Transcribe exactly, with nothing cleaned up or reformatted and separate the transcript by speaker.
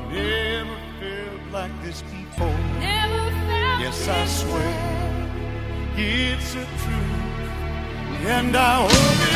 Speaker 1: Never felt like this before.
Speaker 2: Never felt
Speaker 1: Yes, I
Speaker 2: this
Speaker 1: swear
Speaker 2: way.
Speaker 1: it's a truth, and I hope it